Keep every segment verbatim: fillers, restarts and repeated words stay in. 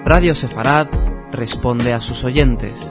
Radio Sefarad responde a sus oyentes.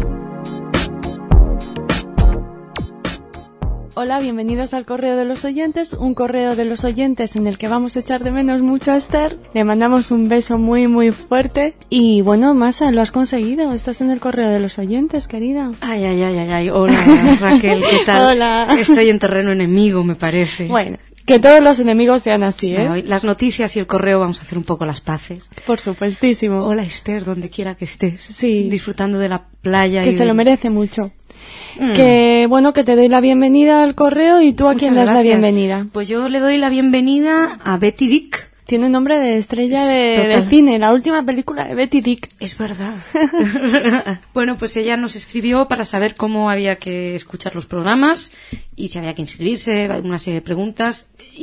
Hola, bienvenidos al Correo de los Oyentes, un correo de los oyentes en el que vamos a echar de menos mucho a Esther. Le mandamos un beso muy muy fuerte. Y bueno, Masa, lo has conseguido, estás en el Correo de los Oyentes, querida. Ay, ay, ay, ay, ay. Hola Raquel, ¿qué tal? Hola. Estoy en terreno enemigo, me parece. Bueno, que todos los enemigos sean así, ¿eh? Bueno, las noticias y el correo vamos a hacer un poco las paces. Por supuestísimo. Hola Esther, donde quiera que estés. Sí. Disfrutando de la playa. Que y se de... lo merece mucho. Mm. Que bueno, que te doy la bienvenida al correo. ¿Y tú a quién le das la bienvenida? Pues yo le doy la bienvenida a Betty Dick. Tiene nombre de estrella de, de cine, la última película de Betty Dick. Es verdad. Bueno, pues ella nos escribió para saber cómo había que escuchar los programas y si había que inscribirse, una serie de preguntas,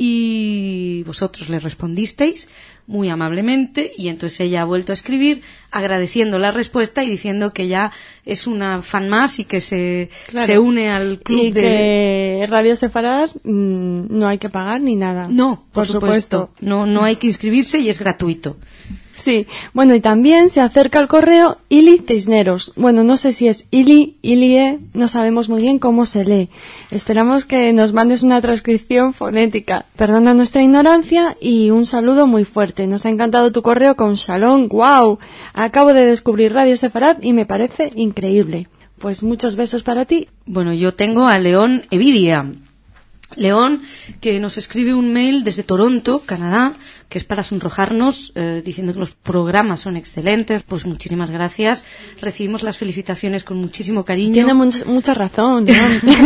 y vosotros le respondisteis muy amablemente, y entonces ella ha vuelto a escribir agradeciendo la respuesta y diciendo que ya es una fan más y que se, claro, se une al club y de... que Radio Sefarad mmm, no hay que pagar ni nada. No, por, por supuesto. supuesto. No, no hay que inscribirse y es gratuito. Sí, bueno, y también se acerca al correo Ili Cisneros. Bueno, no sé si es Ili, Ilie, no sabemos muy bien cómo se lee. Esperamos que nos mandes una transcripción fonética. Perdona nuestra ignorancia y un saludo muy fuerte. Nos ha encantado tu correo con Shalom. ¡Wow! Acabo de descubrir Radio Sefarad y me parece increíble. Pues muchos besos para ti. Bueno, yo tengo a León Evidia. León, que nos escribe un mail desde Toronto, Canadá, que es para sonrojarnos, eh, diciendo que los programas son excelentes. Pues muchísimas gracias. Recibimos las felicitaciones con muchísimo cariño. Tiene much- mucha razón, ¿no?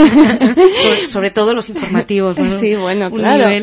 sobre, sobre todo los informativos, ¿no? Sí, bueno, un claro. Nivel.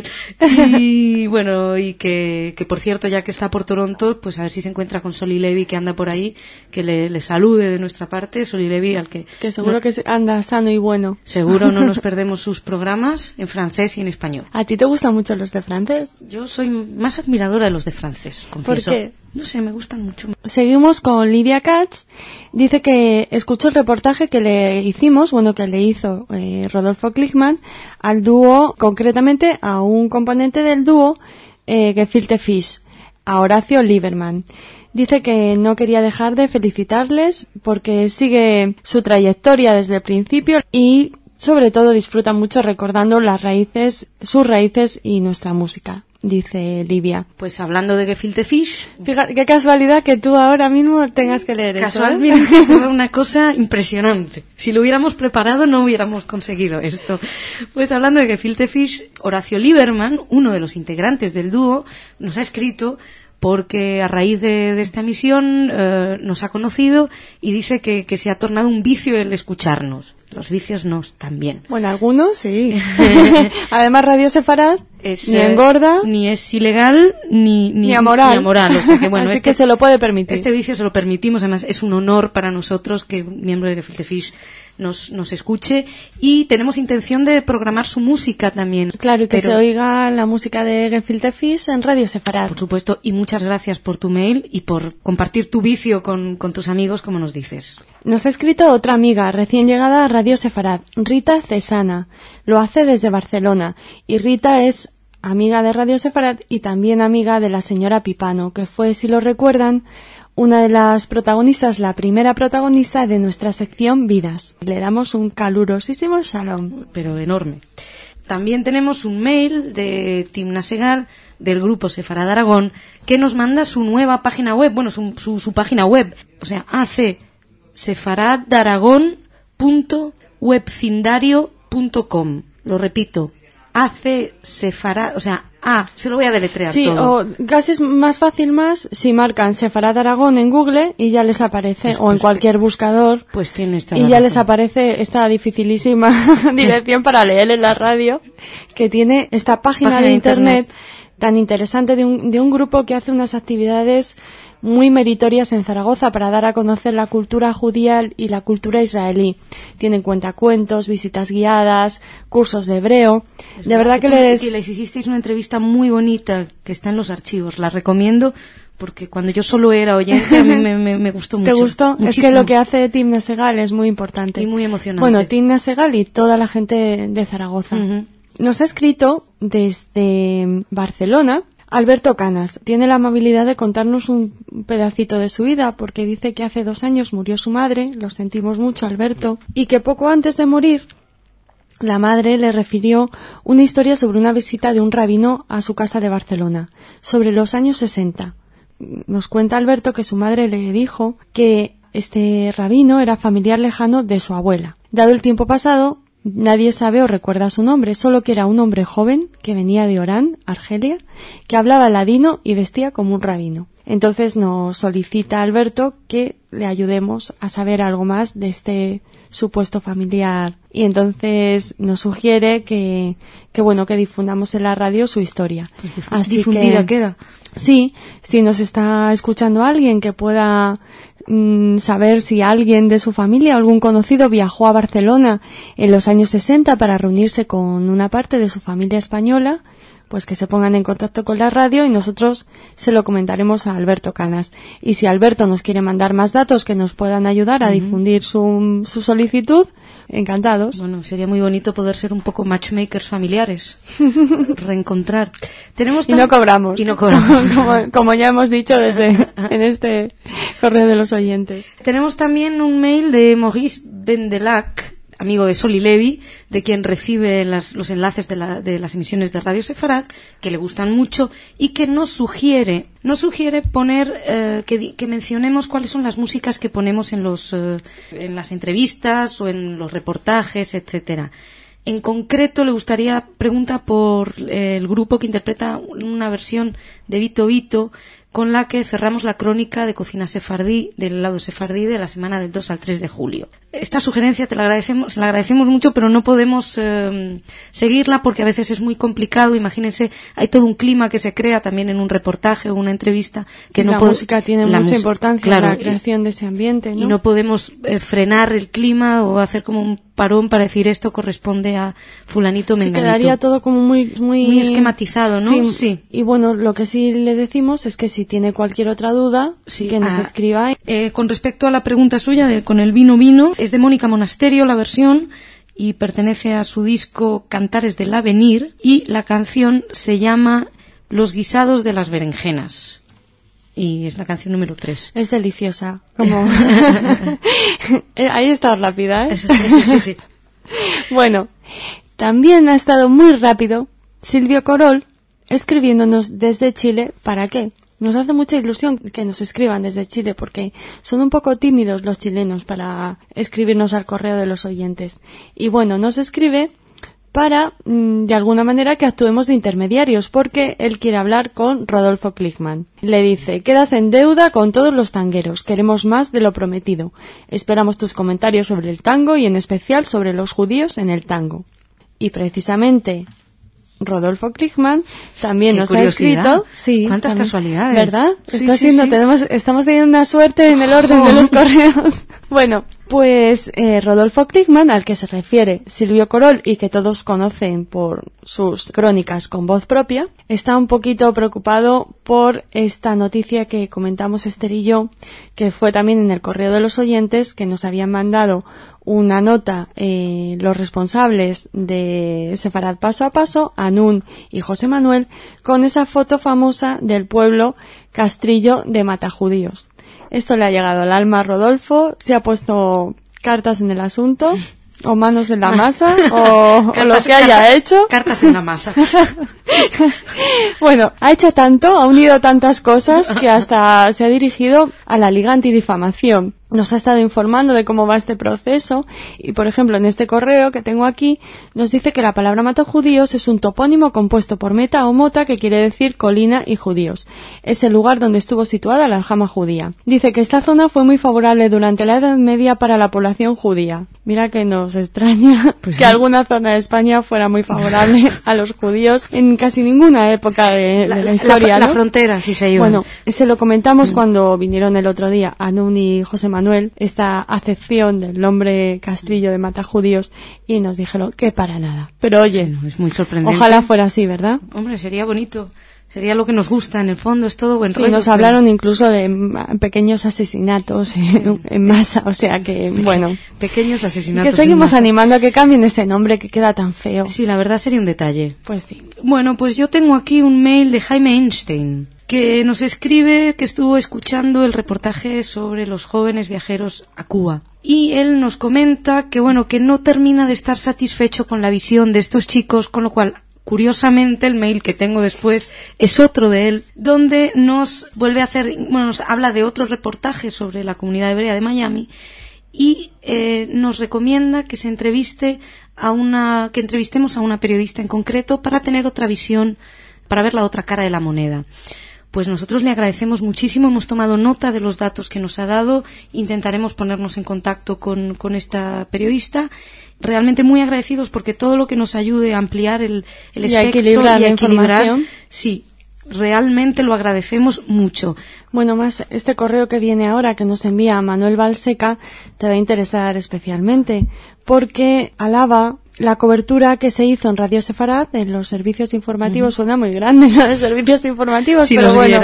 Y bueno, y que, que por cierto, ya que está por Toronto, pues a ver si se encuentra con Soli Levi, que anda por ahí, que le, le salude de nuestra parte. Soli Levi, al que... Que seguro no, que anda sano y bueno. Seguro no nos perdemos sus programas en francés y en español. ¿A ti te gustan mucho los de francés? Yo soy más admiradora de los de francés, confieso. ¿Por qué? No sé, me gustan mucho. Seguimos con Lidia Katz. Dice que escuchó el reportaje que le hicimos, bueno, que le hizo eh, Rodolfo Klickman al dúo, concretamente a un componente del dúo, eh, Gefilte Fish, a Horacio Lieberman. Dice que no quería dejar de felicitarles porque sigue su trayectoria desde el principio y sobre todo disfruta mucho recordando las raíces, sus raíces y nuestra música, dice Livia. Pues hablando de Gefilte Fish... Fíjate, qué casualidad que tú ahora mismo tengas que leer casualmente, eso, ¿eh? Es una cosa impresionante. Si lo hubiéramos preparado no hubiéramos conseguido esto. Pues hablando de Gefilte Fish, Horacio Lieberman, uno de los integrantes del dúo, nos ha escrito porque a raíz de, de esta emisión eh, nos ha conocido y dice que, que se ha tornado un vicio el escucharnos. Los vicios no están bien. Bueno, algunos sí. Además, Radio Sefarad es, ni engorda, eh, ni es ilegal, ni, ni, ni amoral. Ni amoral. O sea que, bueno, Así este, que se lo puede permitir. Este vicio se lo permitimos. Además, es un honor para nosotros que un miembro de Gefilte Fish nos, nos escuche. Y tenemos intención de programar su música también. Claro, y que pero, se oiga la música de Gefilte Fish en Radio Sefarad. Por supuesto. Y muchas gracias por tu mail y por compartir tu vicio con, con tus amigos, como nos dices. Nos ha escrito otra amiga recién llegada a Radio Sefarad, Rita Cesana. Lo hace desde Barcelona. Y Rita es amiga de Radio Sefarad y también amiga de la señora Pipano, que fue, si lo recuerdan, una de las protagonistas, la primera protagonista de nuestra sección Vidas. Le damos un calurosísimo shalom. Pero enorme. También tenemos un mail de Timna Segal, del grupo Sefarad Aragón, que nos manda su nueva página web, bueno, su, su, su página web, o sea, ac sefaradaragon punto webcindario punto com. Lo repito, ac sefarad, o sea, A, se lo voy a deletrear sí, todo. Sí, o casi es más fácil más si marcan Sefarad Aragón en Google y ya les aparece, pues, o en cualquier buscador. Pues tienes toda y la ya razón. Les aparece esta dificilísima dirección para leer en la radio, que tiene esta página, página de internet, internet tan interesante de un, de un grupo que hace unas actividades muy meritorias en Zaragoza para dar a conocer la cultura judía y la cultura israelí. Tienen cuentacuentos, visitas guiadas, cursos de hebreo. Es de verdad que, que les... que les hicisteis una entrevista muy bonita que está en los archivos. La recomiendo porque cuando yo solo era oyente a mí me, me, me gustó mucho. ¿Te gustó? Muchísimo. Es que lo que hace Timna Segal es muy importante. Y muy emocionante. Bueno, Timna Segal y toda la gente de Zaragoza. Uh-huh. Nos ha escrito desde Barcelona Alberto Canas tiene la amabilidad de contarnos un pedacito de su vida, porque dice que hace dos años murió su madre, lo sentimos mucho, Alberto, y que poco antes de morir la madre le refirió una historia sobre una visita de un rabino a su casa de Barcelona, sobre los años sesenta. Nos cuenta Alberto que su madre le dijo que este rabino era familiar lejano de su abuela. Dado el tiempo pasado, nadie sabe o recuerda su nombre, solo que era un hombre joven que venía de Orán, Argelia, que hablaba ladino y vestía como un rabino. Entonces nos solicita Alberto que le ayudemos a saber algo más de este supuesto familiar, y entonces nos sugiere que, que bueno, que difundamos en la radio su historia. Pues dif- Así difundida que, queda. Sí, si nos está escuchando alguien que pueda mmm, saber si alguien de su familia o algún conocido viajó a Barcelona en los años sesenta para reunirse con una parte de su familia española, pues que se pongan en contacto con la radio y nosotros se lo comentaremos a Alberto Canas. Y si Alberto nos quiere mandar más datos que nos puedan ayudar a uh-huh. difundir su, su solicitud, encantados. Bueno, sería muy bonito poder ser un poco matchmakers familiares, reencontrar. Tenemos y no cobramos. Y no cobramos. como, como ya hemos dicho desde en este correo de los oyentes. Tenemos también un mail de Maurice Bendelac, amigo de Sol y Levi, de quien recibe las, los enlaces de, la, de las emisiones de Radio Sefarad, que le gustan mucho, y que nos sugiere, nos sugiere poner, eh, que, que mencionemos cuáles son las músicas que ponemos en los, eh, en las entrevistas o en los reportajes, etcétera. En concreto, le gustaría, pregunta por eh, el grupo que interpreta una versión de Vito Vito, con la que cerramos la crónica de cocina sefardí, del lado sefardí, de la semana del dos al tres de julio. Esta sugerencia te la agradecemos, se la agradecemos mucho, pero no podemos eh, seguirla porque a veces es muy complicado. Imagínense, hay todo un clima que se crea también en un reportaje o una entrevista. Que la no pod- música tiene la mucha mus- importancia claro, en la creación de ese ambiente, ¿no? Y no podemos eh, frenar el clima o hacer como un parón para decir esto corresponde a fulanito Se menganito. quedaría todo como muy, muy... muy esquematizado, ¿no? Sí, sí. Y bueno, lo que sí le decimos es que si tiene cualquier otra duda, Sí, que nos ah, escriba. Eh, con respecto a la pregunta suya de, con el vino vino, es de Mónica Monasterio la versión y pertenece a su disco Cantares del Avenir, y la canción se llama Los guisados de las berenjenas. Y es la canción número tres. Es deliciosa. Como... Ahí está rápida, ¿eh? Sí, sí, sí, sí. Bueno, también ha estado muy rápido Silvio Corol escribiéndonos desde Chile. ¿Para qué? Nos hace mucha ilusión que nos escriban desde Chile porque son un poco tímidos los chilenos para escribirnos al correo de los oyentes. Y bueno, nos escribe para, de alguna manera, que actuemos de intermediarios, porque él quiere hablar con Rodolfo Klichmann. Le dice: quedas en deuda con todos los tangueros, queremos más de lo prometido. Esperamos tus comentarios sobre el tango y en especial sobre los judíos en el tango. Y precisamente Rodolfo Klichmann también Qué nos ha curiosidad. escrito. Sí, cuántas también, casualidades, ¿verdad? Sí, Está sí, siendo, sí. Tenemos, estamos teniendo una suerte en el orden de los correos. Bueno, pues eh, Rodolfo Klichmann, al que se refiere Silvio Corol y que todos conocen por sus crónicas con voz propia, está un poquito preocupado por esta noticia que comentamos Esther y yo, que fue también en el correo de los oyentes, que nos habían mandado una nota eh, los responsables de Sefarad Paso a Paso, Anún y José Manuel, con esa foto famosa del pueblo Castrillo de Matajudíos. Esto le ha llegado al alma a Rodolfo, se ha puesto cartas en el asunto, o manos en la masa, o, Cartas, o lo que haya cartas, hecho. Cartas en la masa. Bueno, ha hecho tanto, ha unido tantas cosas que hasta se ha dirigido a la Liga Antidifamación. Nos ha estado informando de cómo va este proceso y, por ejemplo, en este correo que tengo aquí, nos dice que la palabra matajudíos es un topónimo compuesto por meta o mota, que quiere decir colina y judíos. Es el lugar donde estuvo situada la aljama judía. Dice que esta zona fue muy favorable durante la Edad Media para la población judía. Mira que nos extraña pues que sí. alguna zona de España fuera muy favorable a los judíos en casi ninguna época de la, de la historia, la, ¿no? La frontera, sí se iba. Bueno, se lo comentamos mm. cuando vinieron el otro día Anún y José Manuel, esta acepción del nombre Castrillo de Matajudíos, y nos dijeron que para nada. Pero oye, no, es muy sorprendente. Ojalá fuera así, ¿verdad? Hombre, sería bonito. Sería lo que nos gusta, en el fondo, es todo buen sí, rollo. Nos hablaron pero... incluso de pequeños asesinatos en, en masa, o sea que, bueno. Pequeños asesinatos. Que seguimos animando a que cambien ese nombre que queda tan feo. Sí, la verdad sería un detalle. Pues sí. Bueno, pues yo tengo aquí un mail de Jaime Einstein, que nos escribe que estuvo escuchando el reportaje sobre los jóvenes viajeros a Cuba. Y él nos comenta que, bueno, que no termina de estar satisfecho con la visión de estos chicos, con lo cual, curiosamente, el mail que tengo después es otro de él, donde nos vuelve a hacer, bueno, nos habla de otro reportaje sobre la comunidad hebrea de Miami y eh, nos recomienda que se entreviste a una, que entrevistemos a una periodista en concreto para tener otra visión, para ver la otra cara de la moneda. Pues nosotros le agradecemos muchísimo, hemos tomado nota de los datos que nos ha dado, intentaremos ponernos en contacto con, con esta periodista, realmente muy agradecidos porque todo lo que nos ayude a ampliar el, el y espectro equilibrar y a la equilibrar, información. Sí, realmente lo agradecemos mucho. Bueno, más este correo que viene ahora, que nos envía Manuel Balseca, te va a interesar especialmente, porque alaba la cobertura que se hizo en Radio Sefarad, en los servicios informativos. Uh-huh. Suena muy grande lo de servicios informativos, si pero bueno.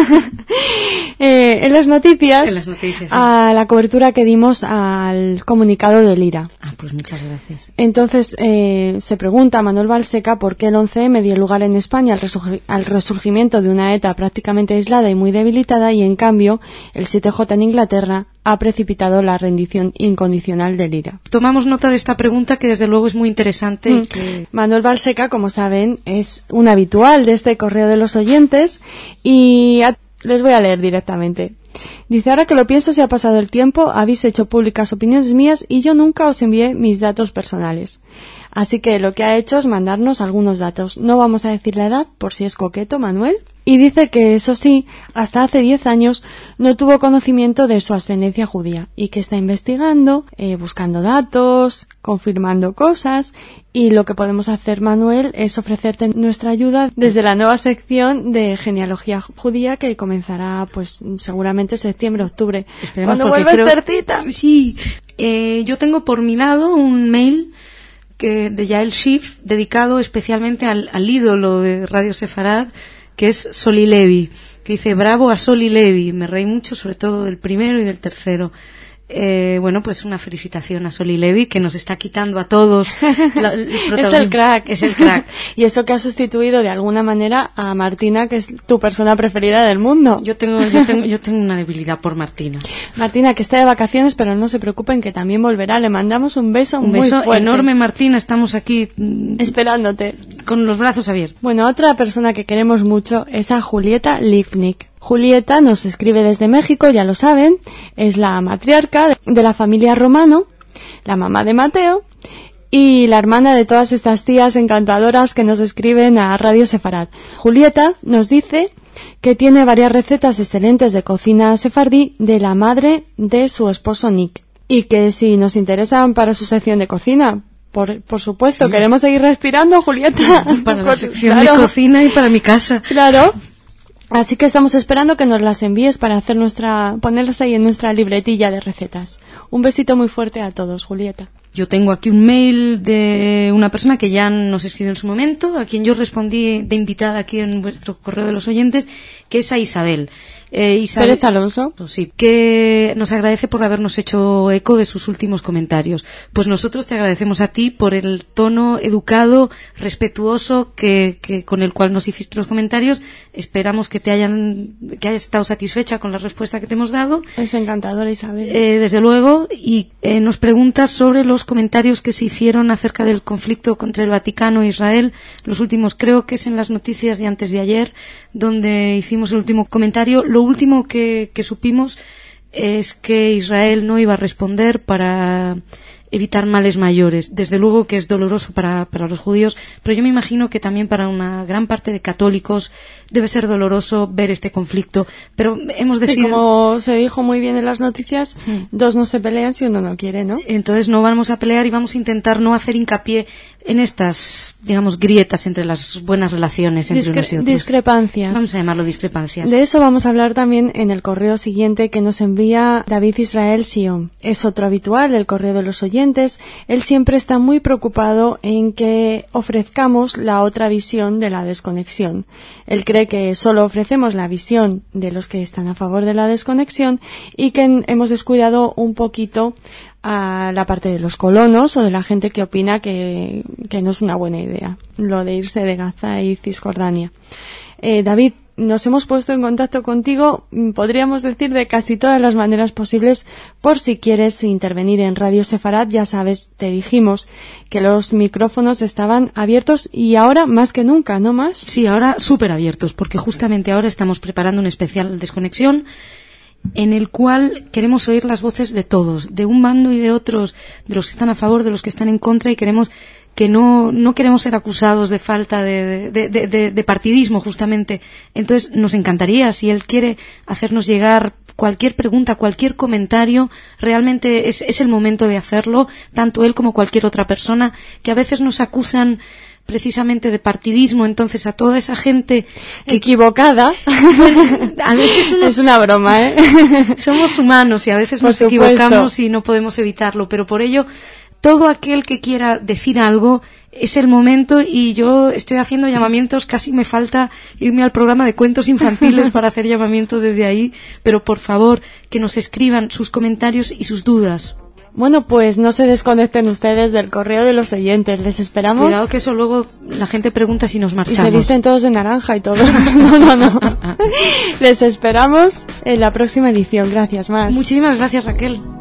eh, en las noticias, en las noticias sí. A la cobertura que dimos al comunicado del I R A. Ah, pues muchas gracias. Entonces, eh, se pregunta Manuel Balseca por qué el once eme dio lugar en España al, resurg- al resurgimiento de una ETA prácticamente aislada y muy debilitada, y en cambio el siete jota en Inglaterra ha precipitado la rendición incondicional del I R A. Tomamos nota de esta pregunta, que desde luego es muy interesante. Mm. Que... Manuel Balseca, como saben, es un habitual de este correo de los oyentes y a... les voy a leer directamente. Dice: ahora que lo pienso, se ha pasado el tiempo, habéis hecho públicas opiniones mías y yo nunca os envié mis datos personales. Así que lo que ha hecho es mandarnos algunos datos. No vamos a decir la edad, por si es coqueto, Manuel. Y dice que, eso sí, hasta hace diez años no tuvo conocimiento de su ascendencia judía y que está investigando, eh, buscando datos, confirmando cosas, y lo que podemos hacer, Manuel, es ofrecerte nuestra ayuda desde la nueva sección de genealogía judía que comenzará, pues, seguramente septiembre-octubre. Cuando vuelva creo... Estercita. Sí. Eh, yo tengo por mi lado un mail que de Yael Schiff dedicado especialmente al, al ídolo de Radio Sefarad, que es Soli Levi, que dice: bravo a Soli Levi, me reí mucho sobre todo del primero y del tercero. Eh, bueno, pues una felicitación a Soli Levi, que nos está quitando a todos la, el es el crack, es el crack. Y eso que ha sustituido de alguna manera a Martina, que es tu persona preferida del mundo. Yo tengo, yo tengo, yo tengo una debilidad por Martina. Martina, que está de vacaciones, pero no se preocupen, que también volverá. Le mandamos un beso un muy beso fuerte. enorme, Martina. Estamos aquí esperándote con los brazos abiertos. Bueno, otra persona que queremos mucho es a Julieta Lifnik. Julieta nos escribe desde México, ya lo saben, es la matriarca de la familia Romano, la mamá de Mateo y la hermana de todas estas tías encantadoras que nos escriben a Radio Sefarad. Julieta nos dice que tiene varias recetas excelentes de cocina sefardí de la madre de su esposo Nick, y que si nos interesan para su sección de cocina, por, por supuesto, sí. Queremos seguir respirando, Julieta. Para la sección claro. de cocina y para mi casa. Claro. Así que estamos esperando que nos las envíes para hacer nuestra, ponerlas ahí en nuestra libretilla de recetas. Un besito muy fuerte a todos, Julieta. Yo tengo aquí un mail de una persona que ya nos escribió en su momento, a quien yo respondí de invitada aquí en vuestro correo de los oyentes, que es a Isabel. Eh, Isabel Pérez Alonso. Pues sí, que nos agradece por habernos hecho eco de sus últimos comentarios. Pues nosotros te agradecemos a ti por el tono educado, respetuoso que, que con el cual nos hiciste los comentarios. Esperamos que te hayan, que hayas estado satisfecha con la respuesta que te hemos dado. Es encantadora, Isabel. Eh, desde luego, y eh, nos preguntas sobre los comentarios que se hicieron acerca del conflicto entre el Vaticano e Israel. Los últimos, creo que es en las noticias de antes de ayer, donde hicimos el último comentario. Lo último que, que supimos es que Israel no iba a responder para evitar males mayores. Desde luego que es doloroso para, para los judíos, pero yo me imagino que también para una gran parte de católicos debe ser doloroso ver este conflicto. Pero hemos decidido... Sí, como se dijo muy bien en las noticias, hmm. dos no se pelean si uno no quiere, ¿no? Entonces no vamos a pelear y vamos a intentar no hacer hincapié en estas, digamos, grietas entre las buenas relaciones entre Discre- unos y otros. Discrepancias. Vamos a llamarlo discrepancias. De eso vamos a hablar también en el correo siguiente que nos envía David Israel Sion. Es otro habitual del correo de los oyentes. Él siempre está muy preocupado en que ofrezcamos la otra visión de la desconexión. Él cree cree que solo ofrecemos la visión de los que están a favor de la desconexión y que hemos descuidado un poquito a la parte de los colonos o de la gente que opina que, que no es una buena idea lo de irse de Gaza y Cisjordania. Eh, David, nos hemos puesto en contacto contigo, podríamos decir, de casi todas las maneras posibles, por si quieres intervenir en Radio Sefarad. Ya sabes, te dijimos que los micrófonos estaban abiertos y ahora más que nunca, ¿no más? Sí, ahora súper abiertos, porque justamente ahora estamos preparando un especial Desconexión en el cual queremos oír las voces de todos, de un bando y de otros, de los que están a favor, de los que están en contra, y queremos que no, no queremos ser acusados de falta de, de, de, de, de partidismo, justamente. Entonces, nos encantaría, si él quiere hacernos llegar cualquier pregunta, cualquier comentario, realmente es, es el momento de hacerlo, tanto él como cualquier otra persona, que a veces nos acusan precisamente de partidismo. Entonces, a toda esa gente que, equivocada, a veces unos, es una broma, ¿eh? Somos humanos y a veces por nos supuesto. equivocamos y no podemos evitarlo, pero por ello, todo aquel que quiera decir algo, es el momento, y yo estoy haciendo llamamientos, casi me falta irme al programa de cuentos infantiles para hacer llamamientos desde ahí, pero por favor, que nos escriban sus comentarios y sus dudas. Bueno, pues no se desconecten ustedes del correo de los oyentes, les esperamos. Cuidado que eso luego la gente pregunta si nos marchamos. Y se visten todos de naranja y todo. No, no, no. Les esperamos en la próxima edición. Gracias, más. Muchísimas gracias, Raquel.